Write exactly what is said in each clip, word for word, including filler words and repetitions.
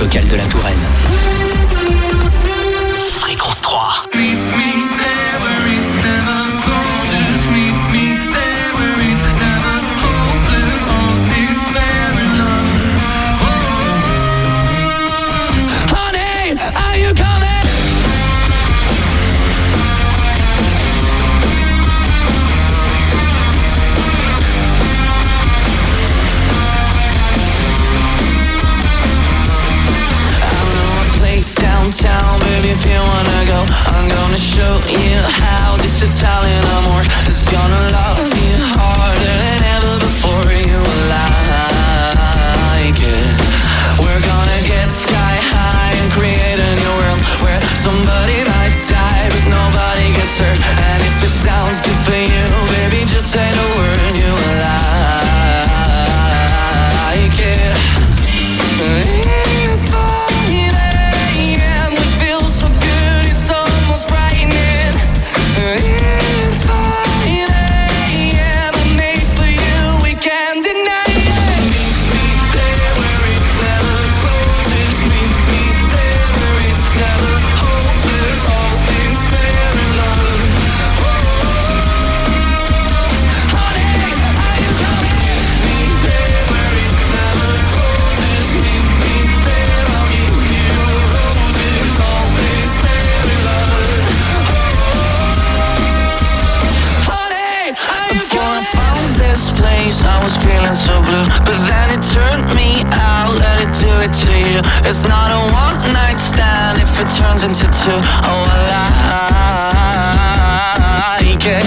locale de la Touraine. Fréquence trois. Downtown, baby, if you wanna go, I'm gonna show you how this Italian amor is gonna love you harder than ever before. You will like it. We're gonna get sky high and create a new world where somebody might die but nobody gets hurt. And if it sounds good for you, baby, just say the word. You will like it. It's fine. It's fine, yeah, but made for you, we can't deny it. Meet me there where it never closes. Meet me there where it's never hopeless. All things fair in love. Oh, honey, are you coming? Meet me there where it never closes. Meet me there, I'll give you roses. All things fair in love. Before I found this place, I was feeling so blue, but then it turned me out, let it do it to you. It's not a one night stand if it turns into two. Oh, I like it.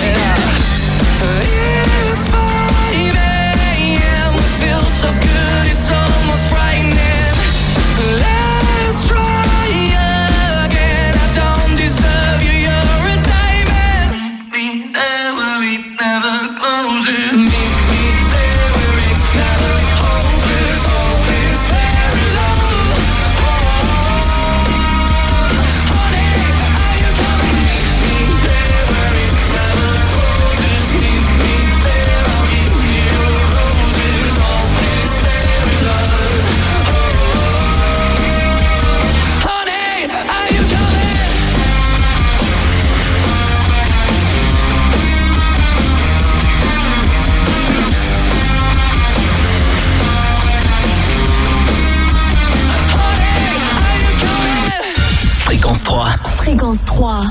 It's fine, yeah, we feel so good, it's almost frightening. Let's try again. I don't deserve you, you're a diamond. Meet there where it never closes. Meet me there where it's never hopeless. Always fair in love. Oh, honey, are you coming? Meet me there where it never closes. Meet me there, I'll give you roses. Always fair in love. Oh, honey, are you coming? Fréquence trois. Fréquence trois.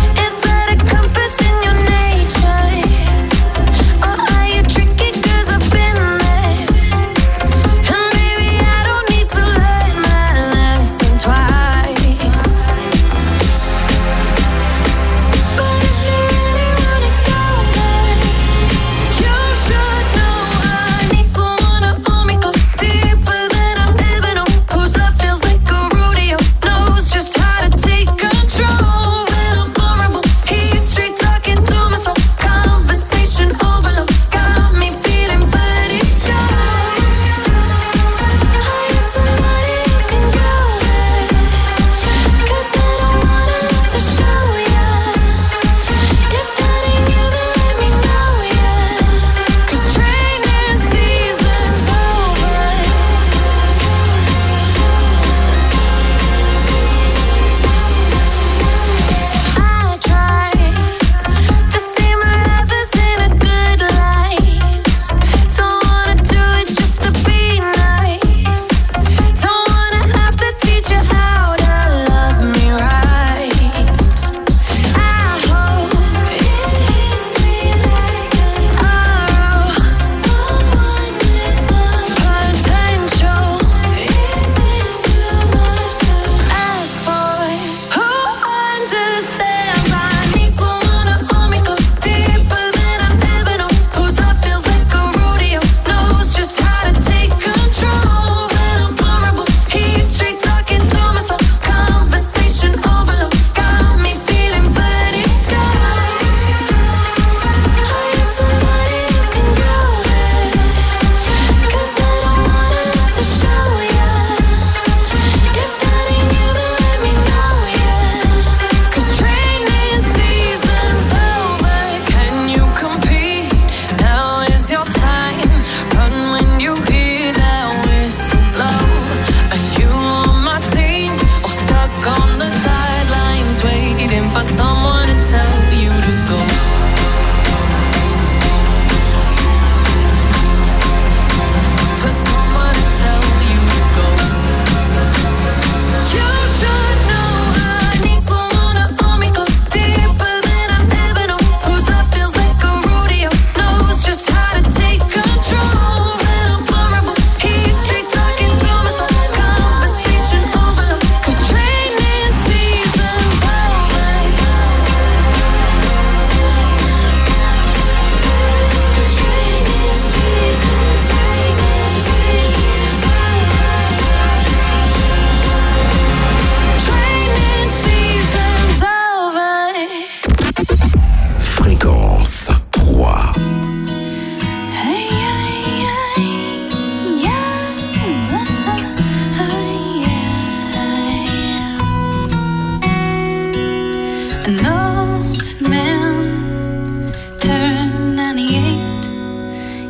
Compass in your nature, or are you tricky? 'Cause I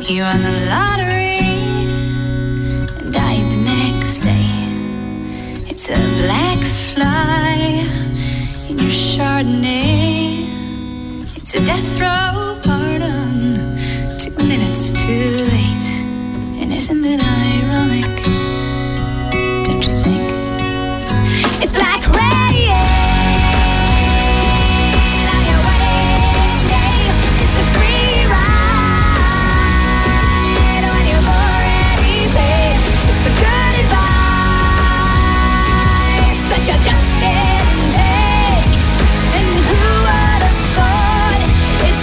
You won the lottery and died the next day. It's a black fly in your Chardonnay. It's a death row pardon, two minutes too late. And isn't it ironic? Don't you think? It's like rain on your wedding day. It's a free ride when you've already paid. It's the good advice that you just didn't take. And who would have thought it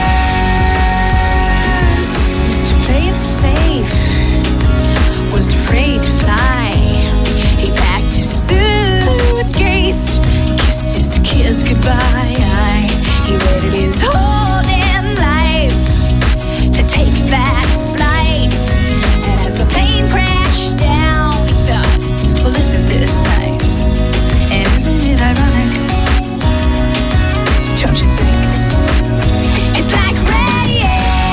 figures? Mister Play It Safe was afraid to fly. He packed his suitcase, kissed his kids goodbye. He waited his whole damn life to take that flight. And as the plane crashed down, he thought, well, isn't this nice? And isn't it ironic? Don't you think? It's like rain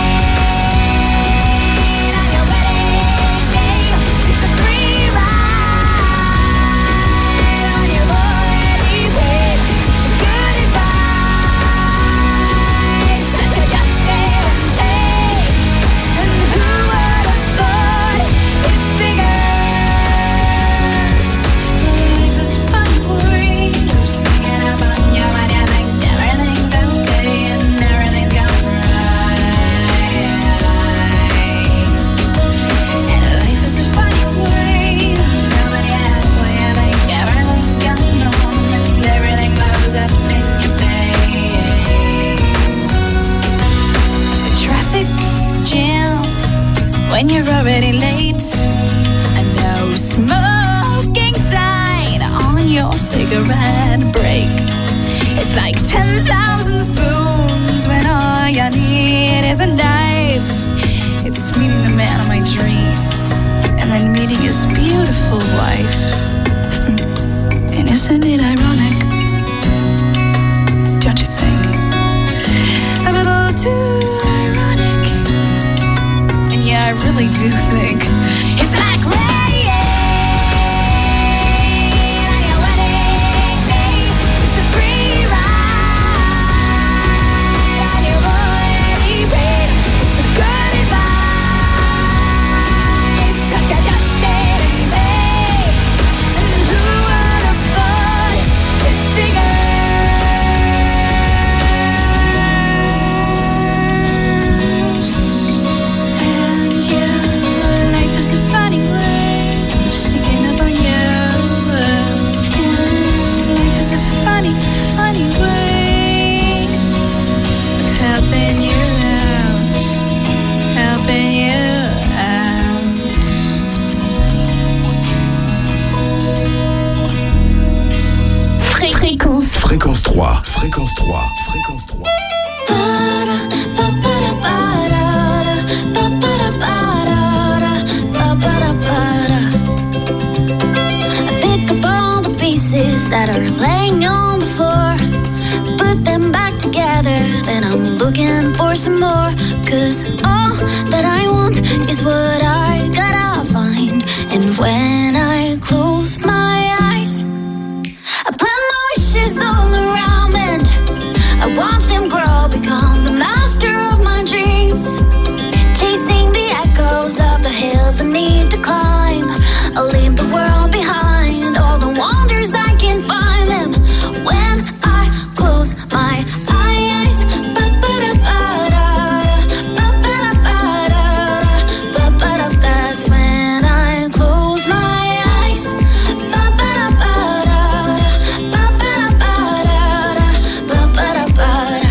on your wedding day. It's a free ride when you've already paid. The good advice that you just didn't take. And who would have thought it figures? Life is a funny way of sneaking up on you when you think everything's okay and everything's going right. And life is a funny way of coming out when you think everything's going on and everything blows up in your face. The traffic jam when you're already late. A no smoking sign on your cigarette break. It's like ten thousand spoons when all you need is a knife. It's meeting the man of my dreams and then meeting his beautiful wife. And isn't it ironic? Don't you think? A little too ironic. And yeah, I really do think it's like rain on your wedding day. It's a free ride when you've already paid. It's the good advice that you just didn't take. And who would have thought it figures? And yeah, life is a funny way of sneaking up on you. And life is a funny, funny way of helping you out, helping you out. Fréquence. Fréquence trois. Fréquence trois. Fréquence trois. I pick up all the pieces that are laying on the floor, put them back together, then I'm looking for some more. Cause all that I want is what I gotta find. And when I close my eyes, I plant my wishes all around and I watch them grow, become the master of my dreams. Chasing the echoes of the hills I need to climb. I'll leave the world behind, all the wonders I can find them when I close my eyes. Ba-ba-da-ba-da, ba-ba-da-ba-da, ba-ba-da. That's when I close my eyes. Ba-ba-da-ba-da, ba-ba-da-ba-da, ba-ba-da-ba-da.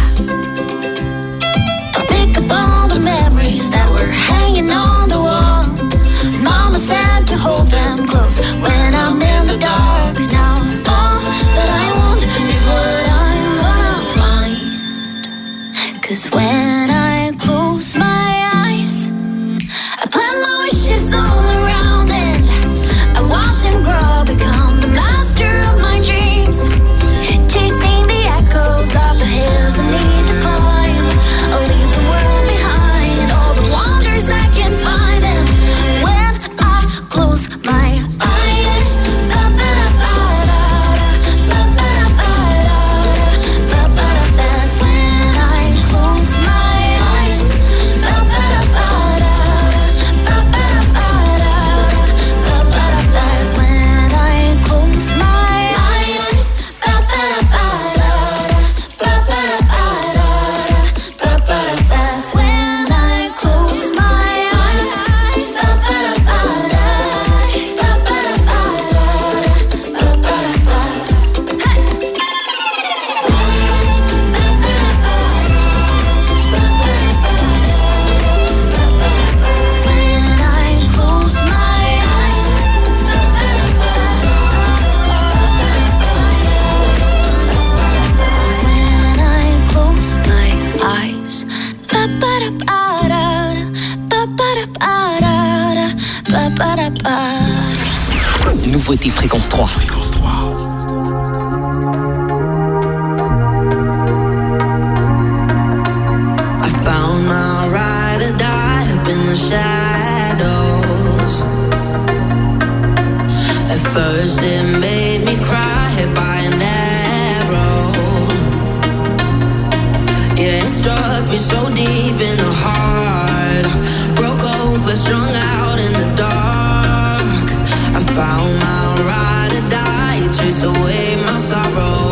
I pick up all the memories that were hanging on the wall. Mama said to hold them close when I'm in the dark. Now all that I want is what I'm gonna find. Cause when I close my eyes, I plant my wishes all around and I watch them grow, become the master of my dreams. Chasing the echoes of the hills I need to climb. I'll leave the world behind, all the wonders I Nouveauté Fréquence trois. Fréquence trois. I found my ride or die up in the shadows. At first it made me cry, hit by an arrow. Yeah, it struck me so deep in the heart. Broke over, strung out in the dark. I found my ride or die, it chased away my sorrows.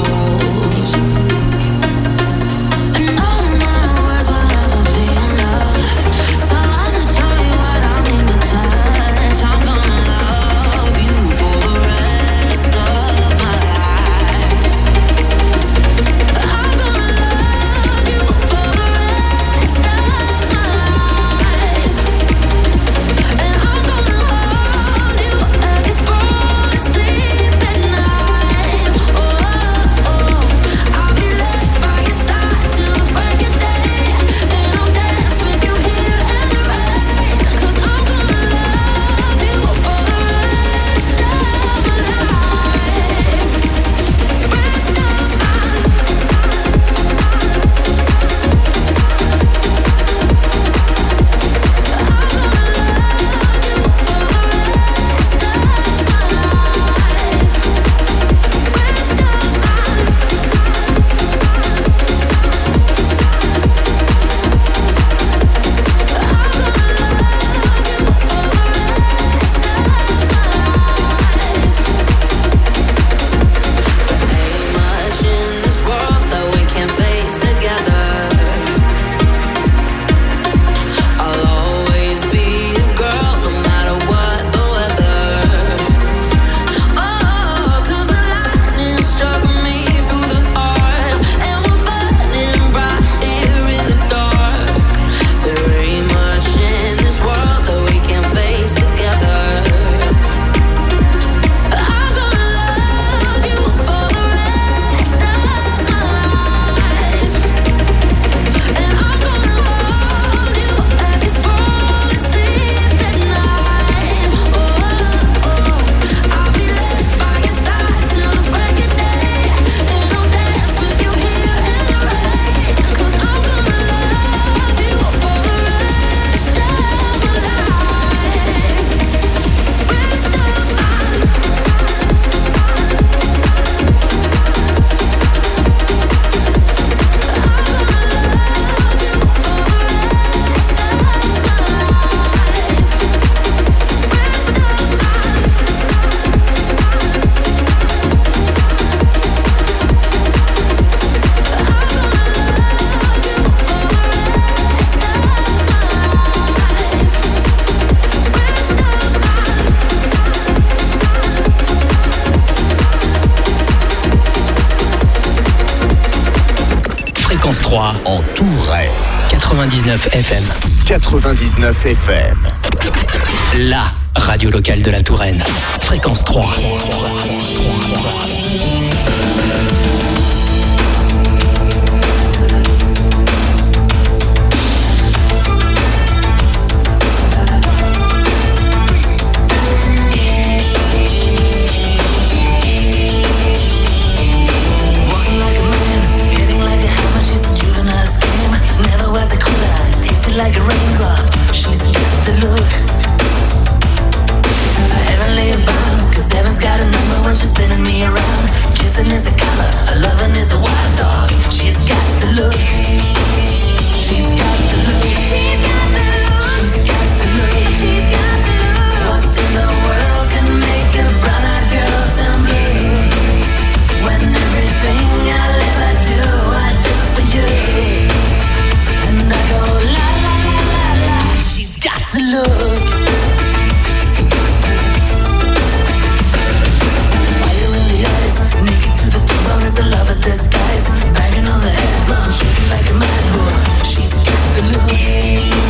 En Touraine. quatre-vingt-dix-neuf F M. quatre-vingt-dix-neuf F M. La radio locale de la Touraine. Fréquence trois. Like a raindrop, she's got the look. Heavenly bound, cause heaven's got a number when she's spinning me around. Kissing is a color, a loving is a wild dog. She's got the look. She's got the look. She's got the look. She's got the look. She's got the look. What in the world can make a brown-eyed girl turn blue? When everything I'll ever do, I do for you. And I go la la la la la. She's got the look. Fire in the eyes, naked to the bone as a lover's disguise. Banging on the head drum, shaking like a mad bull. She's got the look.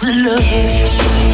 the look.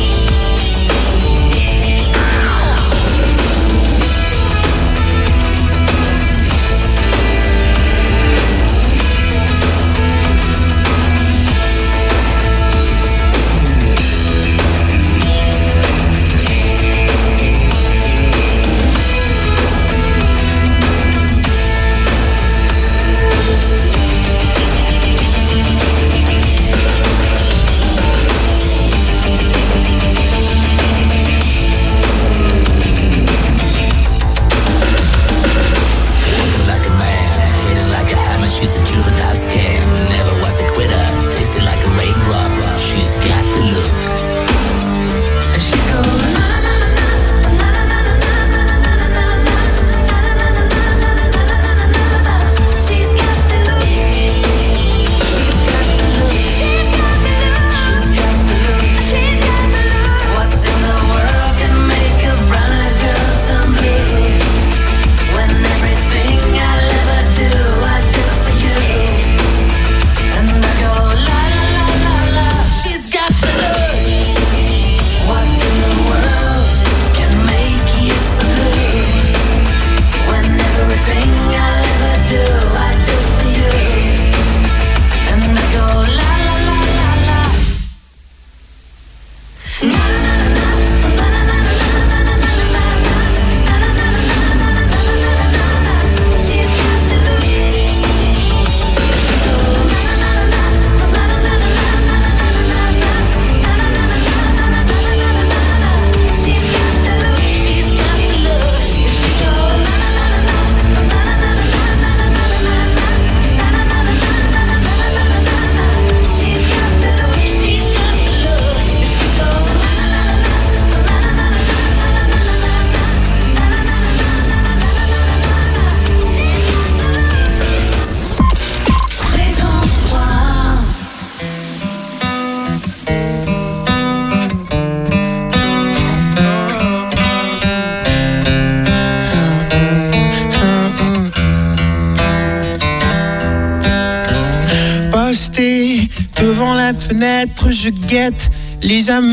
Je guette les âmes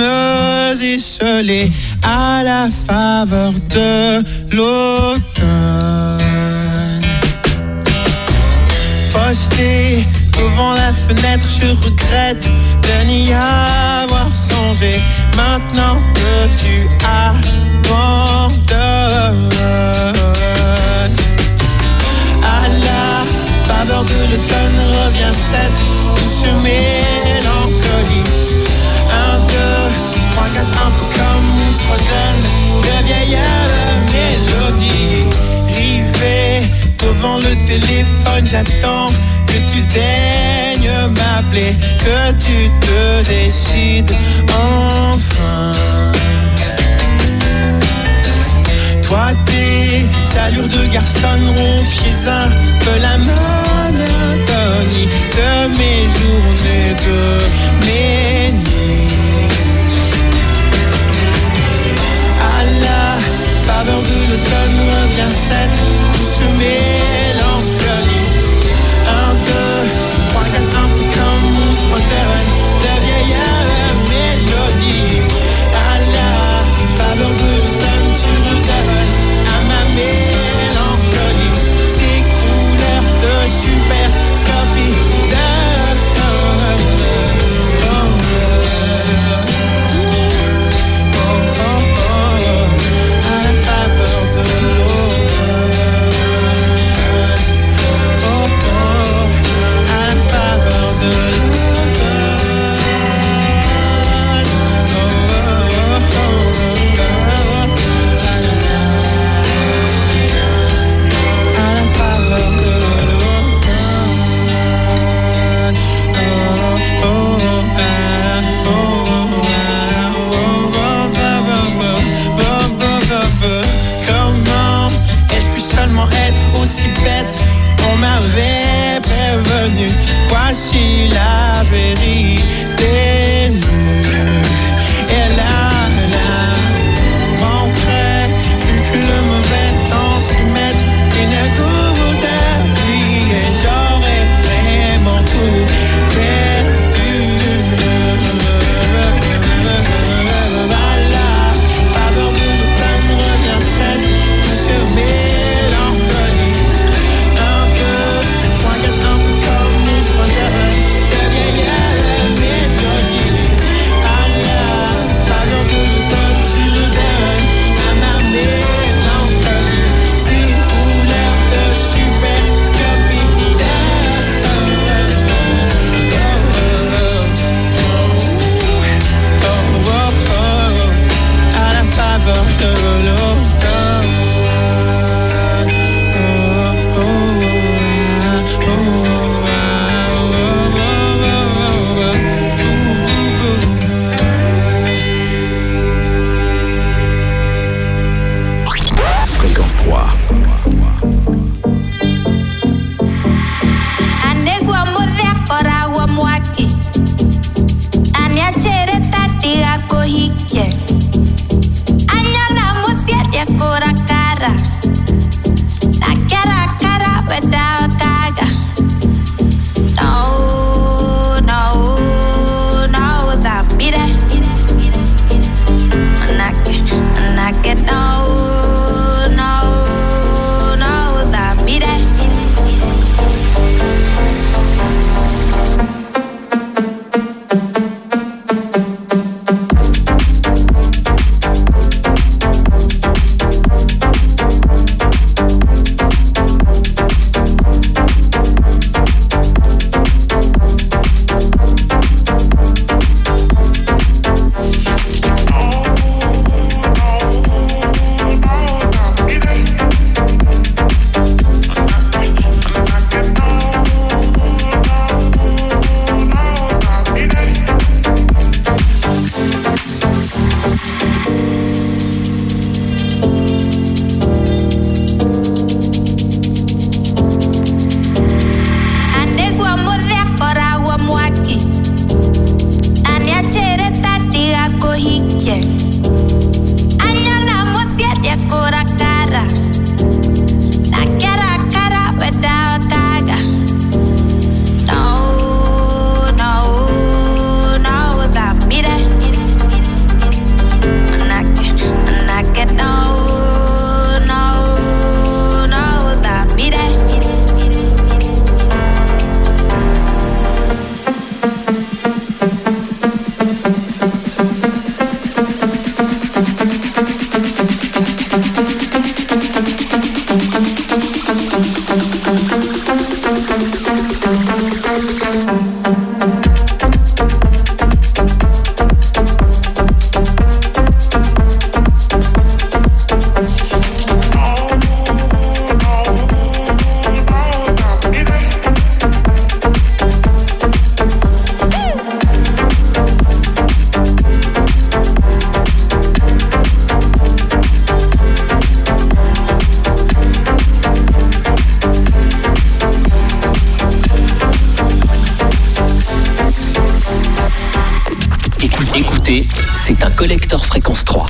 esselées à la faveur de l'automne. Posté devant la fenêtre, je regrette de n'y avoir songé. Maintenant que tu abandonnes, à la faveur de l'automne revient cette douce mélancolie. Un, deux, trois, quatre, un peu comme on fredonne de vieilles mélodies. Rivé devant le téléphone, j'attends que tu daignes m'appeler, que tu te décides enfin. Toi tes allures de garçon rompiez un peu la monotonie de mes journées, de mes nuits. À la faveur de l'automne revient cette douce mélancolie. Un, deux, trois, quatre, un peu comme on fredonne de vieilles mélodies. À la faveur de l'automne tu redonnes à ma mélancolie ces couleurs de super scopie de oh, oh, oh. Écoutez, écoutez, c'est un collector fréquence trois.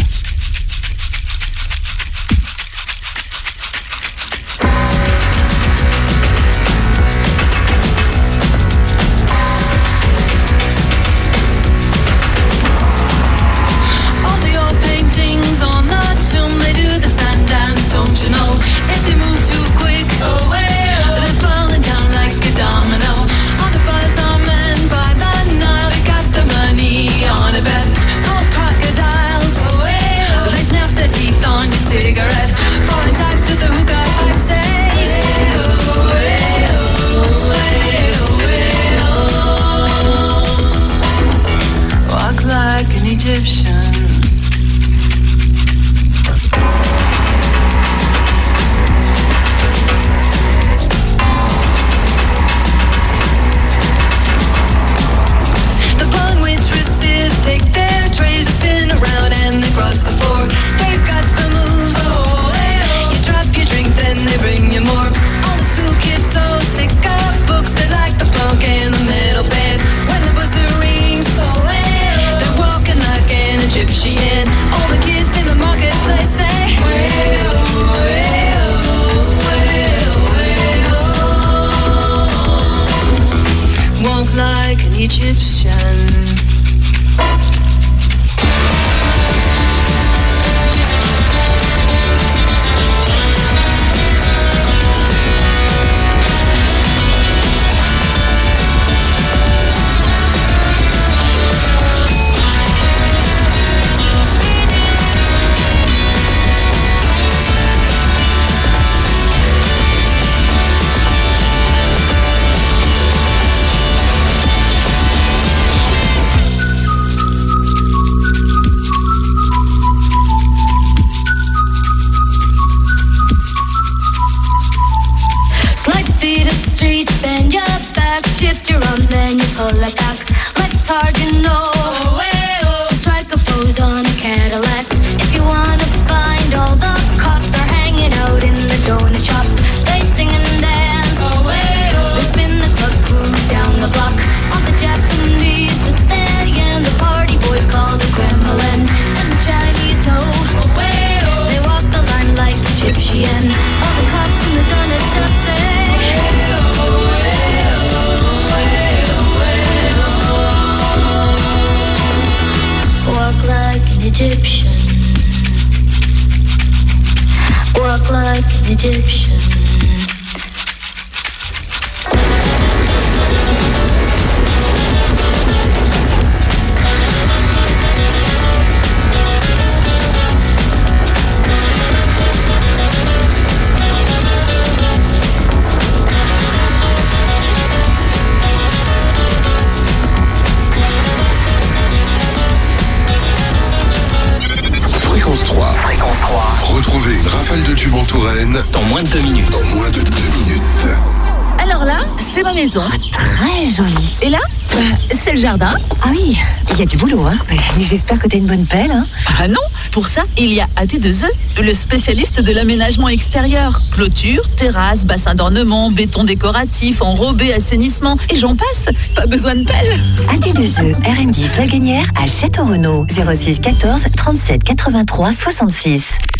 Jardin. Ah oui, il y a du boulot, hein. Mais j'espère que t'as une bonne pelle, hein. Ah non, pour ça, il y a A T deux E, le spécialiste de l'aménagement extérieur. Clôture, terrasse, bassin d'ornement, béton décoratif, enrobé, assainissement, et j'en passe. Pas besoin de pelle. A T deux E, R N dix La Gagnère à Château-Renaud, zéro six quatorze trente-sept quatre-vingt-trois soixante-six.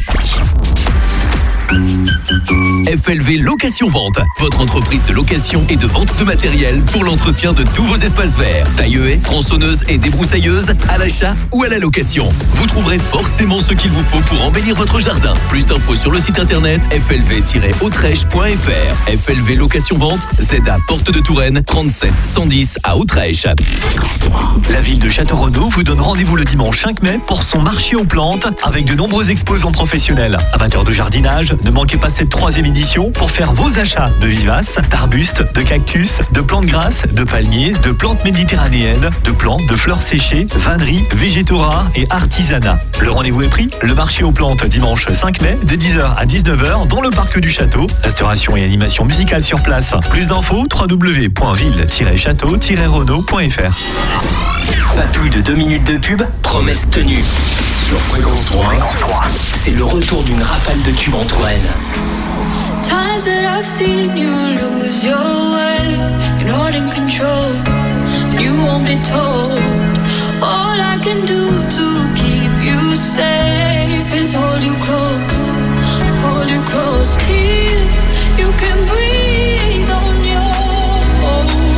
F L V Location Vente, votre entreprise de location et de vente de matériel pour l'entretien de tous vos espaces verts. Taille-haie, tronçonneuse et débroussailleuse, à l'achat ou à la location. Vous trouverez forcément ce qu'il vous faut pour embellir votre jardin. Plus d'infos sur le site internet f l v tiret autrèche point f r. F L V Location Vente, c'est à Porte de Touraine, trente-sept cent dix à Autrèche. La ville de Château-Renaud vous donne rendez-vous le dimanche cinq mai pour son marché aux plantes avec de nombreux exposants professionnels. Amateurs de jardinage, ne manquez pas cette troisième édition pour faire vos achats de vivaces, d'arbustes, de cactus, de plantes grasses, de palmiers, de plantes méditerranéennes, de plantes, de fleurs séchées, vanneries, végétaux rares et artisanat. Le rendez-vous est pris, le marché aux plantes dimanche cinq mai de dix heures à dix-neuf heures dans le parc du château. Restauration et animation musicale sur place. Plus d'infos, w w w point ville tiret château tiret renaud point f r. Pas plus de deux minutes de pub, promesse tenue. Sur Fréquence trois, c'est le retour d'une rafale de tubes en Touraine. Times that I've seen you lose your way, you're not in control, and you won't be told. All can do to keep you safe is hold you close, hold you close till you can breathe on your own,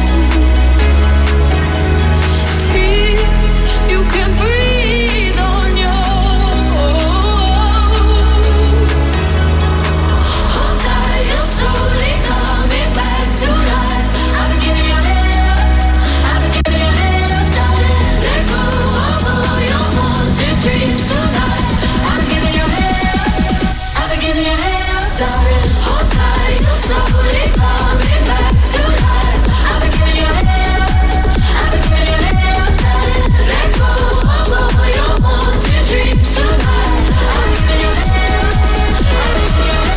till you can breathe on your own. Hold tight, you're slowly coming back to life. I've been giving you hell, I've been giving you hell, darling. Let go of all your haunted dreams tonight. I've been giving you hell, I've been giving you hell, darling. Hold tight, you're slowly coming back to life. I've been giving you hell, I've been giving you hell, darling. Let go of all your haunted dreams tonight. I've been giving you hell, I've been giving you hell.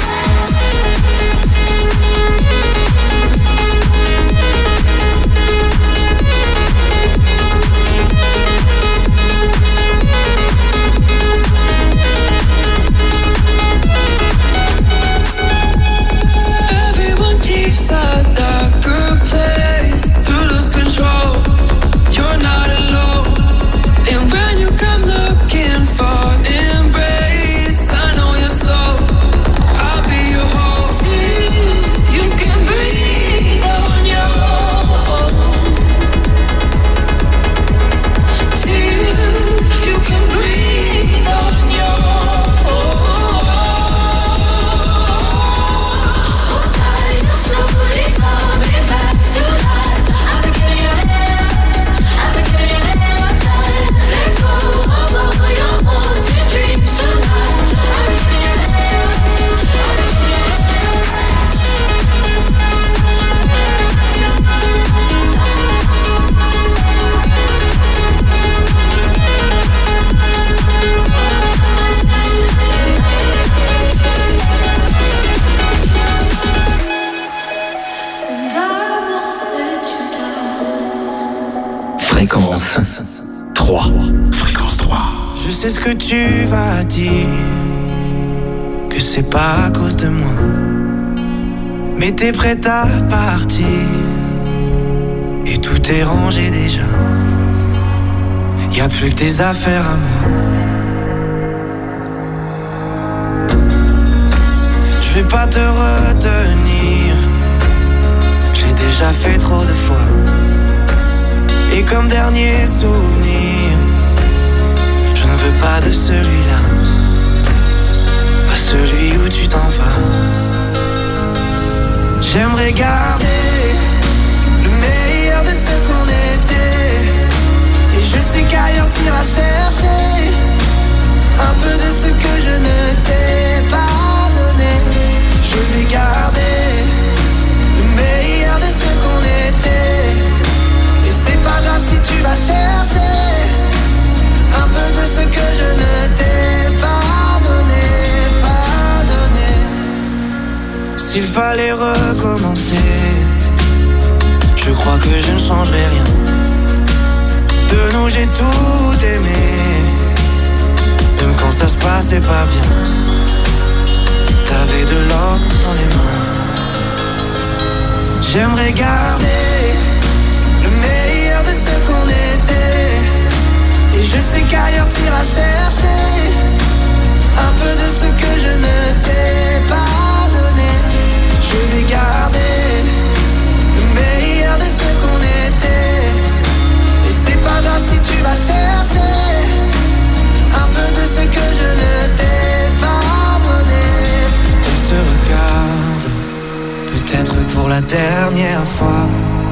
Everyone keeps a darker place to lose control. You're not alone. And when you come looking for embrace, I know your soul. I'll be your home till you can breathe on your own. Till you can breathe on your own. Hold tight, you're slowly coming back to life. I've been giving you hell, I've been giving you hell, darling. Let go of all your haunted dreams tonight. I've been giving you hell, I've been giving you and I won't let you down. Fréquence trois. Fréquence trois. Je sais ce que tu vas dire, que c'est pas à cause de moi. Mais t'es prête à partir, et tout est rangé déjà. Y'a plus que tes affaires à moi. Je vais pas te retenir, j'ai déjà fait trop de fois. Et comme dernier souvenir, je ne veux pas de celui-là, pas celui où tu t'en vas. J'aimerais garder le meilleur de ce qu'on était, et je sais qu'ailleurs t'iras chercher un peu de ce que je ne t'ai pas donné. Je vais garder le meilleur de ce qu'on était, et c'est pas grave si tu vas chercher un peu de ce que je ne t'ai pas donné, pas donné. S'il fallait recommencer, je crois que je ne changerai rien. De nous j'ai tout aimé, même quand ça se passait pas bien. T'avais de l'or dans les mains. J'aimerais garder le meilleur de ce qu'on était, et je sais qu'ailleurs t'iras chercher un peu de ce que je ne t'ai pas donné. Je vais garder le meilleur de ce qu'on était, et c'est pas grave si tu vas chercher un peu de ce que je ne t'ai pas donné. On se regarde, peut-être pour la dernière fois,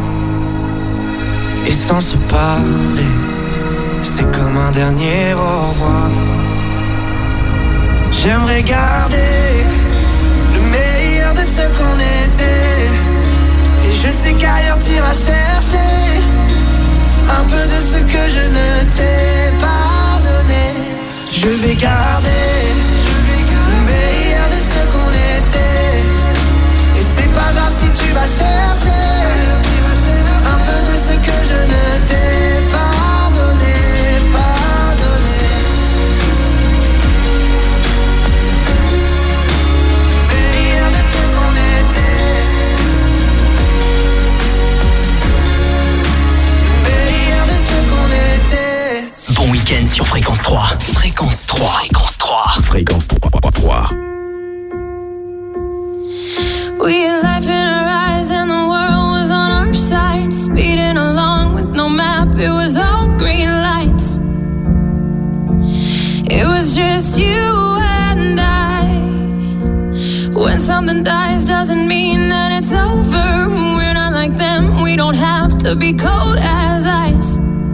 et sans se parler, c'est comme un dernier au revoir. J'aimerais garder le meilleur de ce qu'on était, et je sais qu'ailleurs t'iras chercher un peu de ce que je ne t'ai pas donné. Je vais garder le meilleur de ce qu'on était, et c'est pas grave si tu vas chercher un peu de ce que je ne t'ai pas donné, pas donné. Meilleur de ce qu'on était, meilleur de ce qu'on était. week-end sur Fréquence trois. Fréquence trois. Fréquence trois. Fréquence trois. We had life in our eyes and the world was on our side. Speeding along with no map, it was all green lights. It was just you and I. When something dies doesn't mean that it's over. We're not like them, we don't have to be cold as ice.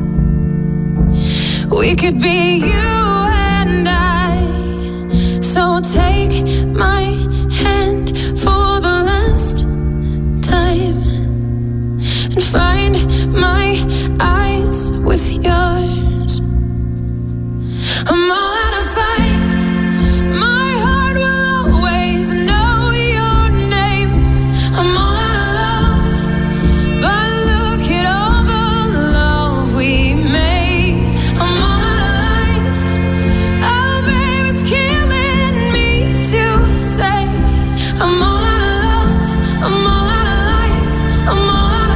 We could be you and I. So take my hand for the last time and find my eyes with yours. I'm all out of fight. My heart will always know your name. I'm all out of love, but look at all the love we made. I'm all out of life. Oh, babe, it's killing me to say. I'm all out of love. I'm all out of life. I'm all out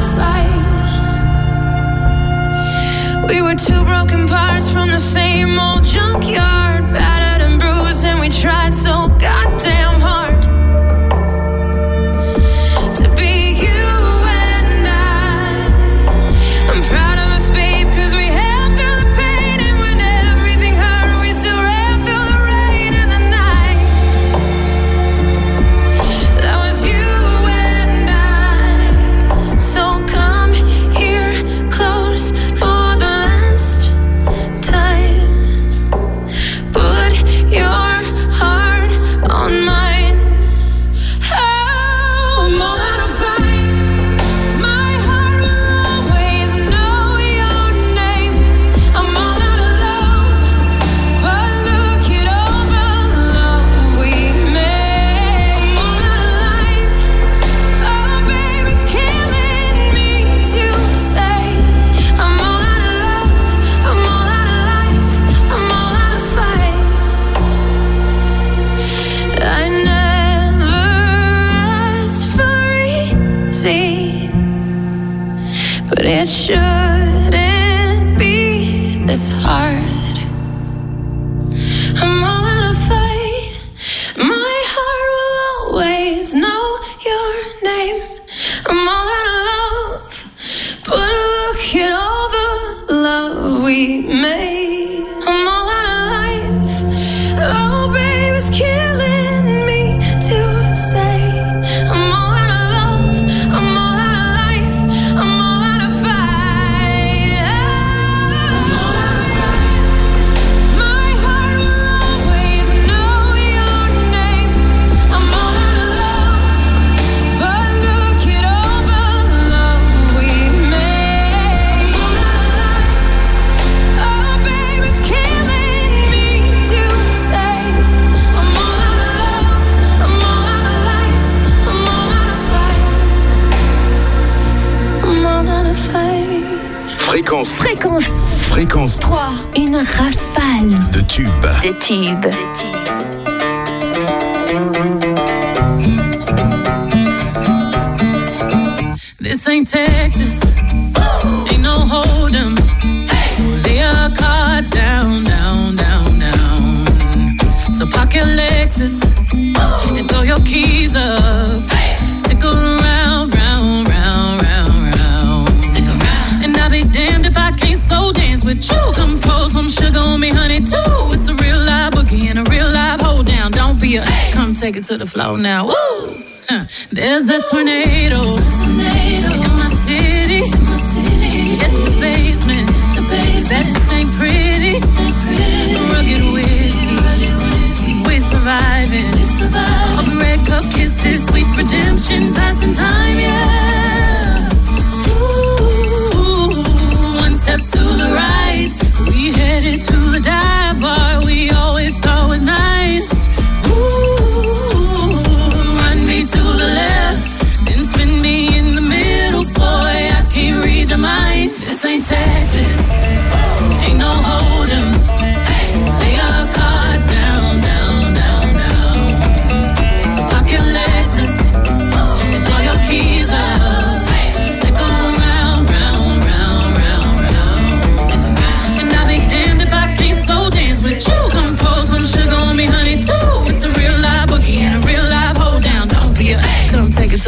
of fight. We were two broken parts from the same old junkyard, battered and bruised, and we tried so goddamn hard to be you and I. I'm proud of us, babe, cause we held through the pain, and when everything hurt, we still ran through the rain and the night. That was you and I. So come here close for the last time. Put your heart on mine. Oh, I'm all out of fight. My heart will always know your name. I'm all out of love, but look at all the love we made. I'm all out of life. Oh, babe, it's killing me to say. I'm all out of love. I'm all out of life. I'm all out of fight. I never asked for easy, but it shouldn't be this hard. I'm all out of fight. My heart will always know your name. I'm all out of love, but look at all the love we made. I'm all out of life. Oh, babe, it's killing me to say. I'm all out of love. I'm all out of life. I'm all out of fight. I'm all out of fight. My heart will always know your name. I'm all out of love, but look at all the love we made. I'm all out of life. Oh, babe, it's killing me to say. I'm all out of love. I'm all out of life. I'm all out of fight. I'm all out of fight. Fréquence. Fréquence Fréquence trois. Une rafale de tubes. de tubes. This ain't Texas, ain't no hold'em. So lay your cards down, down, down, down. So park your Lexus and throw your keys up. Stick around, round, round, round, round. Stick around. And I'll be damned if I can't slow dance with you. Come pour some sugar on me, honey, too. It's a real live boogie and a real live hold down. Don't be a, come take it to the floor now. Woo! Huh. There's a tornado, tornado in my city, in my city. Hit the basement, the basement. That ain't pretty, ain't pretty. Rugged whiskey, rugged whiskey. We're surviving, we're surviving. All the red cup kisses, sweet redemption, passing time, yeah. Ooh, one step to the right, we headed to the dive bar we always thought was nice. Ooh, run me to the left, then spin me in the middle, boy, I can't read your mind. This ain't Texas,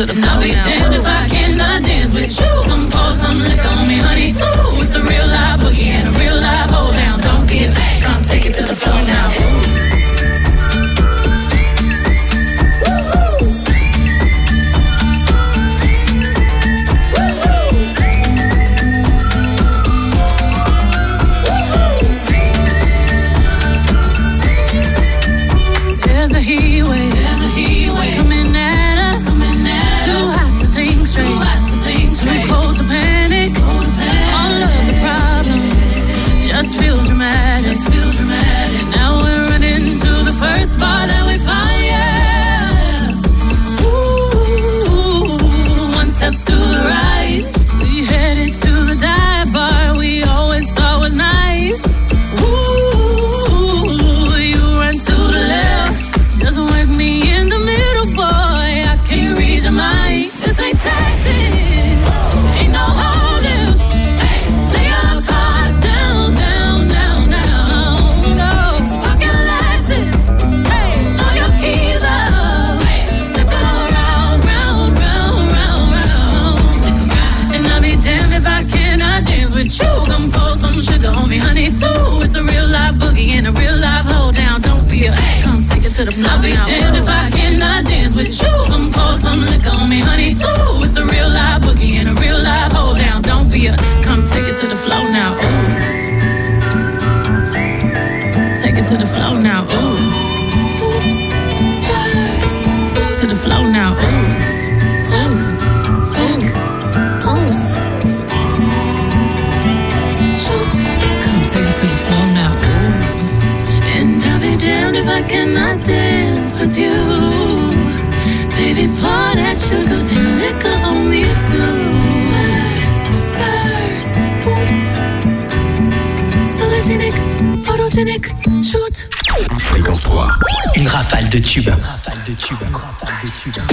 to the floor now. I'll be damned if I cannot dance with you. Come pour some liquor on me, honey, too. It's a real live boogie and a real live hold down. Don't give back, come take it to the floor now. Just feel dramatic, just feel dramatic. Now we're running to the first bar that we find, yeah. Ooh, one step to the right, we headed to the dive bar we always thought was nice. Ooh, you run to the left, just work me in the middle, boy. I can't read your mind. This ain't Texas, ain't no holding. Lay your cards down, down, down, down. No pocket lenses, throw your keys up. Stick around, round, round, round, round. And I'll be damned if I cannot dance with you. Come pour some sugar on me, honey, too. It's a real live boogie and a real live hold down. Don't be a come take it to the floor. I'll be damned if I cannot dance with you. Come pour some liquor on me, honey, too. It's a real live boogie and a real live hold down. Don't be a come take it to the floor now. Ooh. Take it to the floor now. Ooh. Oops, spurs. To the floor now. Ooh. Tap, think, oops. Shoot. Come take it to the floor now. Ooh. And I'll be damned if I cannot dance with you. Baby, pour that sugar and liquor on me too. Spurs, boots, sologenic, photogenic, shoot. Fréquence trois. Une rafale de tubes. Une rafale de tubes. Une rafale de tubes.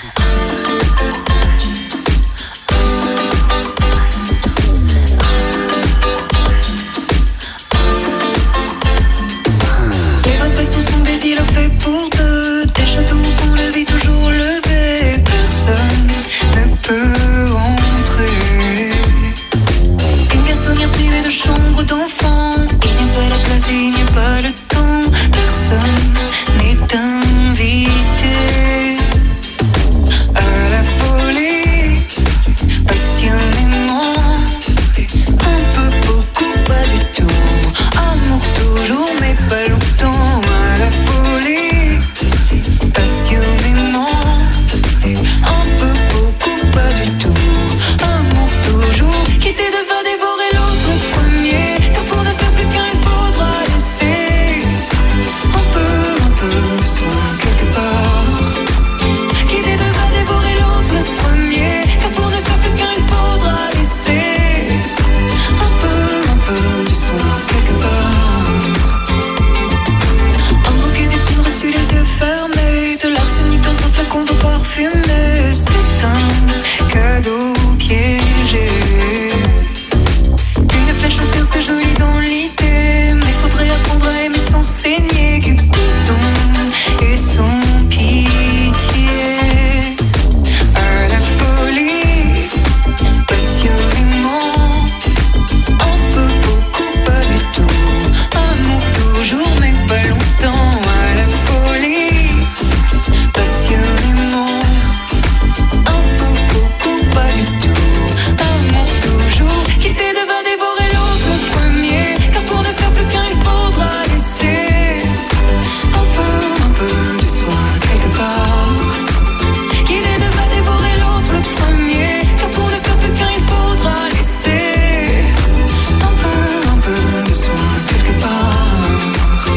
Les vagues passent sous son baiser, le fait pour deux. Des châteaux qu'on le vit toujours levé. Personne ne peut entrer. Une garçonnière privée de chambre d'enfant. Il n'y a pas la place et il n'y a pas le temps. Personne n'est invité à la folie. Passionnément, un peu, beaucoup, pas du tout. Amour toujours mais pas longtemps. À la folie, passionnément, un peu, beaucoup, pas du tout. Amour toujours, quitter de va dévorer l'autre le premier. Car pour ne faire plus qu'un il faudra laisser un peu, un peu de soi quelque part. Quitter de va dévorer l'autre le premier. Car pour ne faire plus qu'un il faudra laisser un peu, un peu de soi quelque part. Un bouquet d'épines reçu les yeux fermés. De l'arsenic dans un flacon d'eau parfumée. C'est un cadeau piégé. Une flèche au cœur, c'est joli dans l'idée. Mais faudrait apprendre à aimer sans saigner. Cupidon et son pitié. À la folie, passionnément, un peu, beaucoup, pas du tout. Amour toujours mais pas longtemps. À la folie, passionnément, un peu, beaucoup, pas du tout. Amour toujours, quitter de va dévorer l'autre le premier. Car pour ne faire plus qu'un il faudra laisser un peu, un peu de soi quelque part. Quitter de va dévorer l'autre le premier. Car pour ne faire plus qu'un il faudra laisser un peu, un peu de soi quelque part.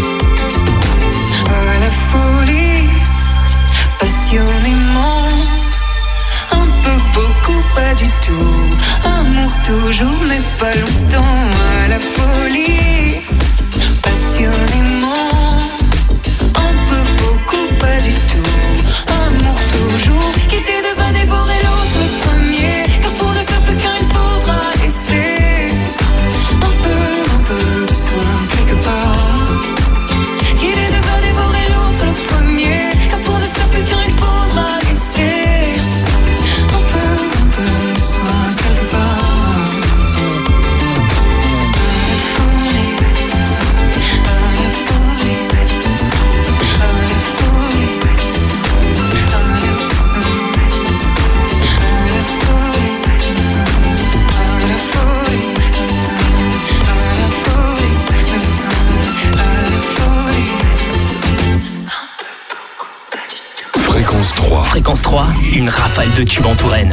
À la folie, passionnément, un peu, beaucoup, pas du tout. Amour toujours mais pas longtemps. À la folie, passionnément, un peu, beaucoup, pas du tout. Amour toujours, quitter de va dévorer l'autre le premier. Car pour ne faire plus qu'un il faudra laisser un peu, un peu de soi quelque part. Quitter de va dévorer l'autre le premier. Car pour ne faire plus qu'un il faudra laisser Fréquence trois, une rafale de tubes en Touraine.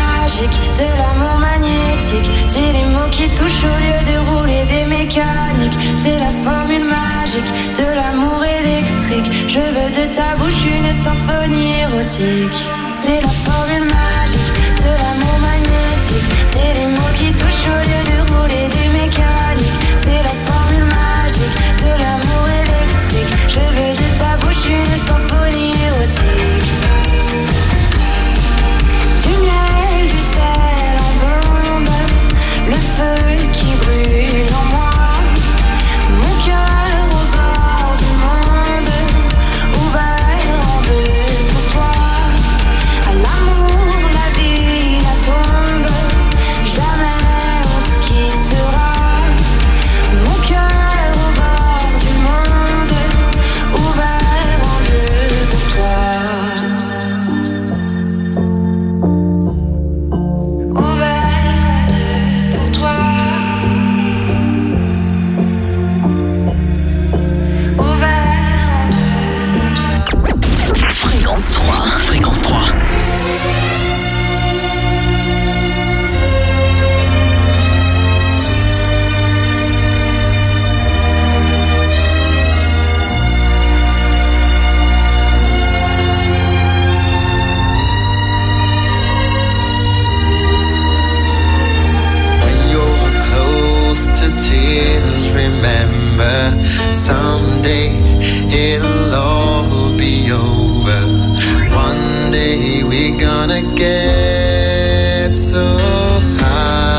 De l'amour magnétique, dis les mots qui touchent au lieu de rouler des mécaniques. de ta bouche une symphonie érotique. C'est la formule magique de l'amour magnétique. C'est les mots qui touchent au lieu de rouler des mécaniques. C'est la formule magique de l'amour électrique. Je veux de ta bouche une symphonie érotique. Du miel, du sel en bombe, le feu qui brûle en moi. Mon cœur au bord du monde, ouvert en deux pour toi. À l'amour, la vie, la tombe, jamais on se quittera. Mon cœur au bord du monde, ouvert en deux pour toi. Fréquence trois. Fréquence trois. When you're close to tears, remember someday it'll all be over. One day we're gonna get so high.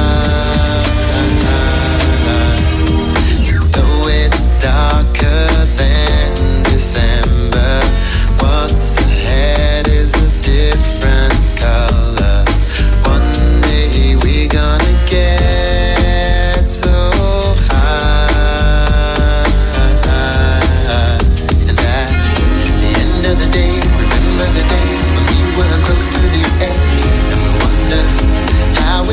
Though it's darker than December, what's ahead is a different color. One day we're gonna get so high. And at the end of the day, remember the days when we were close to the edge, and we wonder how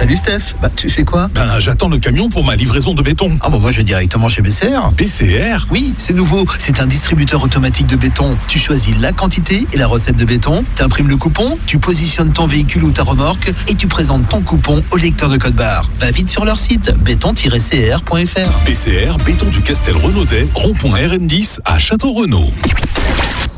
Salut Steph, bah tu fais quoi? Ben j'attends le camion pour ma livraison de béton. Ah bon, moi je vais directement chez B C R. B C R? Oui, c'est nouveau, c'est un distributeur automatique de béton. Tu choisis la quantité et la recette de béton, tu imprimes le coupon, tu positionnes ton véhicule ou ta remorque et tu présentes ton coupon au lecteur de code barre. Va vite sur leur site béton tiret c r point f r. B C R, béton du Castel Renaudet, rond-point R N dix à Château-Renaud.